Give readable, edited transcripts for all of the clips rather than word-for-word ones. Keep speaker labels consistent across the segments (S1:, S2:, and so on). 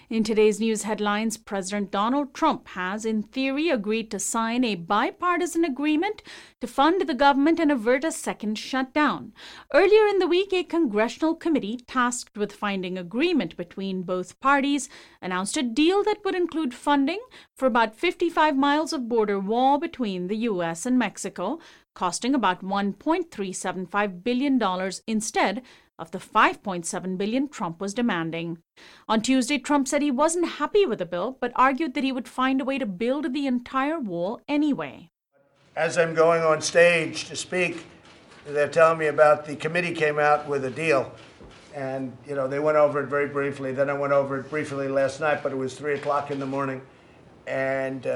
S1: In today's news headlines, President Donald Trump has, in theory, agreed to sign a bipartisan agreement to fund the government and avert a second shutdown. Earlier in the week, a congressional committee tasked with finding agreement between both parties announced a deal that would include funding for about 55 miles of border wall between the U.S. and Mexico, costing about $1.375 billion instead of the $5.7 billion Trump was demanding. On Tuesday, Trump said he wasn't happy with the bill, but argued that he would find a way to build the entire wall anyway.
S2: As I'm going on stage to speak, they're telling me about the committee came out with a deal. And, they went over it very briefly. Then I went over it briefly last night, but it was 3 o'clock in the morning. And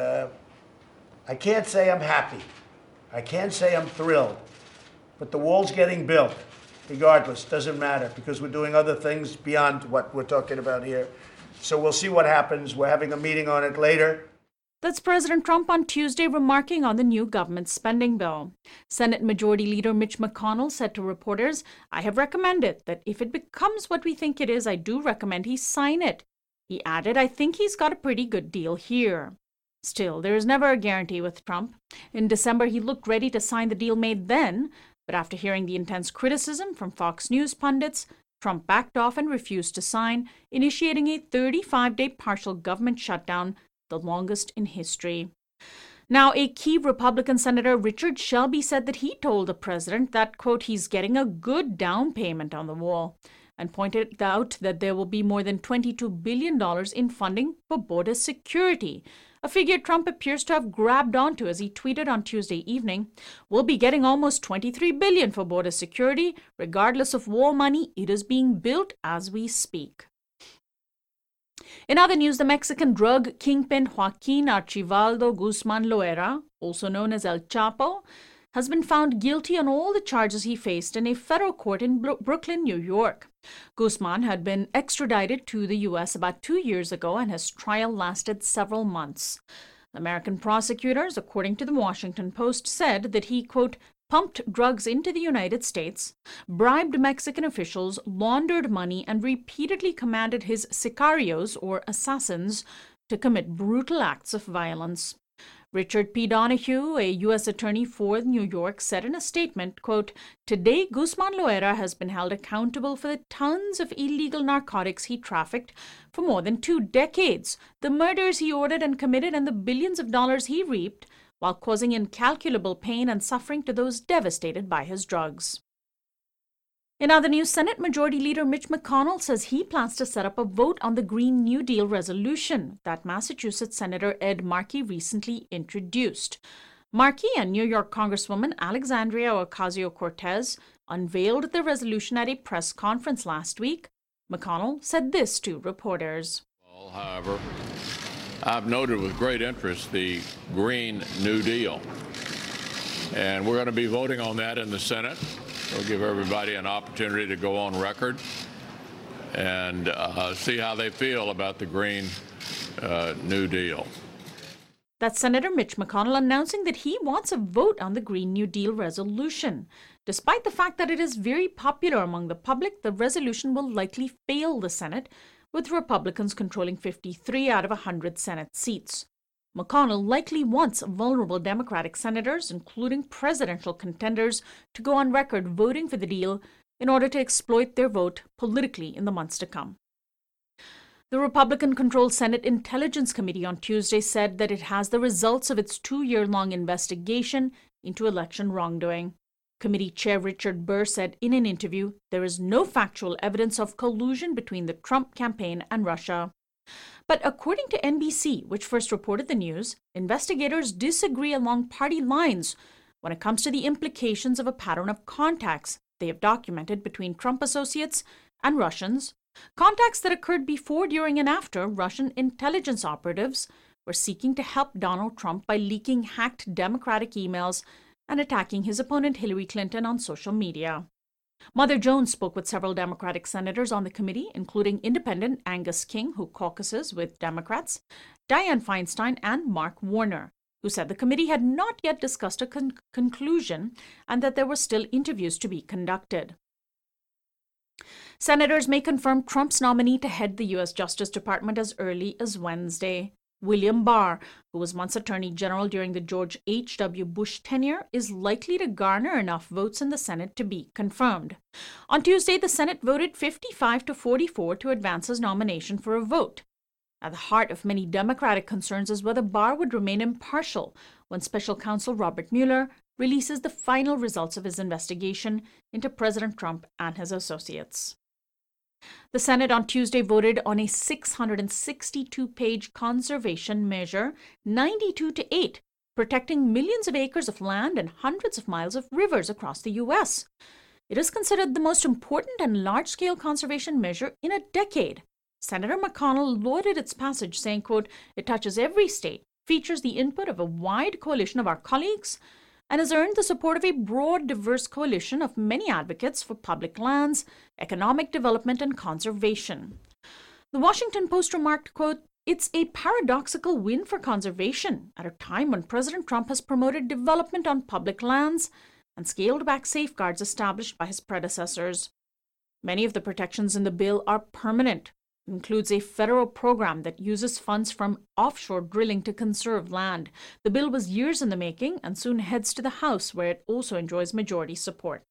S2: I can't say I'm happy. I can't say I'm thrilled. But the wall's getting built. Regardless, doesn't matter, because we're doing other things beyond what we're talking about here. So we'll see what happens. We're having a meeting on it later.
S1: That's President Trump on Tuesday remarking on the new government spending bill. Senate Majority Leader Mitch McConnell said to reporters, "I have recommended that if it becomes what we think it is, I do recommend he sign it." He added, "I think he's got a pretty good deal here." Still, there is never a guarantee with Trump. In December, he looked ready to sign the deal made then, but after hearing the intense criticism from Fox News pundits, Trump backed off and refused to sign, initiating a 35-day partial government shutdown, the longest in history. Now, a key Republican Senator, Richard Shelby, said that he told the president that, quote, he's getting a good down payment on the wall, and pointed out that there will be more than $22 billion in funding for border security, a figure Trump appears to have grabbed onto as he tweeted on Tuesday evening, "We'll be getting almost $23 billion for border security. Regardless of war money, it is being built as we speak." In other news, the Mexican drug kingpin Joaquin Archibaldo Guzman Loera, also known as El Chapo, has been found guilty on all the charges he faced in a federal court in Brooklyn, New York. Guzman had been extradited to the U.S. about 2 years ago, and his trial lasted several months. American prosecutors, according to the Washington Post, said that he, quote, pumped drugs into the United States, bribed Mexican officials, laundered money, and repeatedly commanded his sicarios, or assassins, to commit brutal acts of violence. Richard P. Donahue, a U.S. attorney for New York, said in a statement, quote, "Today, Guzman Loera has been held accountable for the tons of illegal narcotics he trafficked for more than 2 decades, the murders he ordered and committed, and the billions of dollars he reaped, while causing incalculable pain and suffering to those devastated by his drugs." In other news, Senate Majority Leader Mitch McConnell says he plans to set up a vote on the Green New Deal resolution that Massachusetts Senator Ed Markey recently introduced. Markey and New York Congresswoman Alexandria Ocasio-Cortez unveiled the resolution at a press conference last week. McConnell said this to reporters.
S3: However, I've noted with great interest the Green New Deal, and we're going to be voting on that in the Senate. We'll give everybody an opportunity to go on record and see how they feel about the Green New Deal.
S1: That's Senator Mitch McConnell announcing that he wants a vote on the Green New Deal resolution. Despite the fact that it is very popular among the public, the resolution will likely fail the Senate, with Republicans controlling 53 out of 100 Senate seats. McConnell likely wants vulnerable Democratic senators, including presidential contenders, to go on record voting for the deal in order to exploit their vote politically in the months to come. The Republican-controlled Senate Intelligence Committee on Tuesday said that it has the results of its 2-year-long investigation into election wrongdoing. Committee Chair Richard Burr said in an interview, there is no factual evidence of collusion between the Trump campaign and Russia. But according to NBC, which first reported the news, investigators disagree along party lines when it comes to the implications of a pattern of contacts they have documented between Trump associates and Russians, contacts that occurred before, during, and after Russian intelligence operatives were seeking to help Donald Trump by leaking hacked Democratic emails and attacking his opponent Hillary Clinton on social media. Mother Jones spoke with several Democratic senators on the committee, including independent Angus King, who caucuses with Democrats, Dianne Feinstein, and Mark Warner, who said the committee had not yet discussed a conclusion and that there were still interviews to be conducted. Senators may confirm Trump's nominee to head the U.S. Justice Department as early as Wednesday. William Barr, who was once Attorney General during the George H.W. Bush tenure, is likely to garner enough votes in the Senate to be confirmed. On Tuesday, the Senate voted 55-44 to advance his nomination for a vote. At the heart of many Democratic concerns is whether Barr would remain impartial when Special Counsel Robert Mueller releases the final results of his investigation into President Trump and his associates. The Senate on Tuesday voted on a 662-page conservation measure, 92-8, protecting millions of acres of land and hundreds of miles of rivers across the U.S. It is considered the most important and large-scale conservation measure in a decade. Senator McConnell lauded its passage, saying, quote, "It touches every state, features the input of a wide coalition of our colleagues, and has earned the support of a broad, diverse coalition of many advocates for public lands, economic development, and conservation." The Washington Post remarked, quote, "It's a paradoxical win for conservation at a time when President Trump has promoted development on public lands and scaled back safeguards established by his predecessors. Many of the protections in the bill are permanent. It includes a federal program that uses funds from offshore drilling to conserve land. The bill was years in the making and soon heads to the House, where it also enjoys majority support."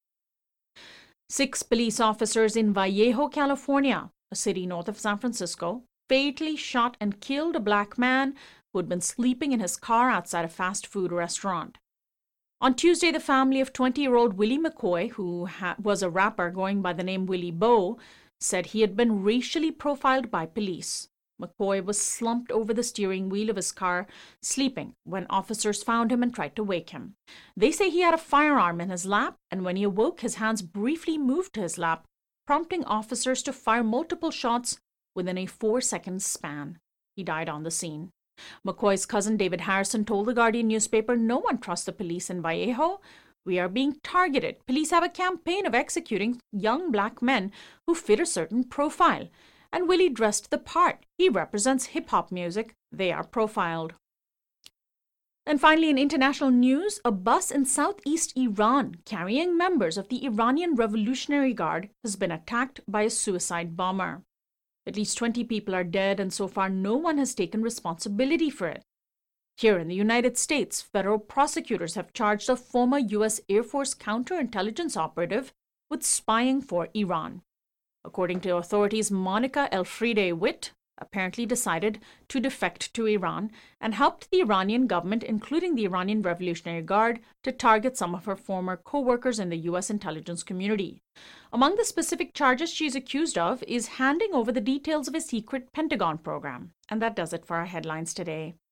S1: 6 police officers in Vallejo, California, a city north of San Francisco, fatally shot and killed a black man who had been sleeping in his car outside a fast food restaurant. On Tuesday, the family of 20-year-old Willie McCoy, who was a rapper going by the name Willie Bowe, said he had been racially profiled by police. McCoy was slumped over the steering wheel of his car, sleeping, when officers found him and tried to wake him. They say he had a firearm in his lap, and when he awoke, his hands briefly moved to his lap, prompting officers to fire multiple shots within a 4-second span. He died on the scene. McCoy's cousin David Harrison told the Guardian newspaper, "No one trusts the police in Vallejo. We are being targeted. Police have a campaign of executing young black men who fit a certain profile. And Willie dressed the part. He represents hip-hop music. They are profiled." And finally, in international news, a bus in southeast Iran carrying members of the Iranian Revolutionary Guard has been attacked by a suicide bomber. At least 20 people are dead, and so far no one has taken responsibility for it. Here in the United States, federal prosecutors have charged a former U.S. Air Force counterintelligence operative with spying for Iran. According to authorities, Monica Elfriede Witt apparently decided to defect to Iran and helped the Iranian government, including the Iranian Revolutionary Guard, to target some of her former co-workers in the U.S. intelligence community. Among the specific charges she is accused of is handing over the details of a secret Pentagon program. And that does it for our headlines today.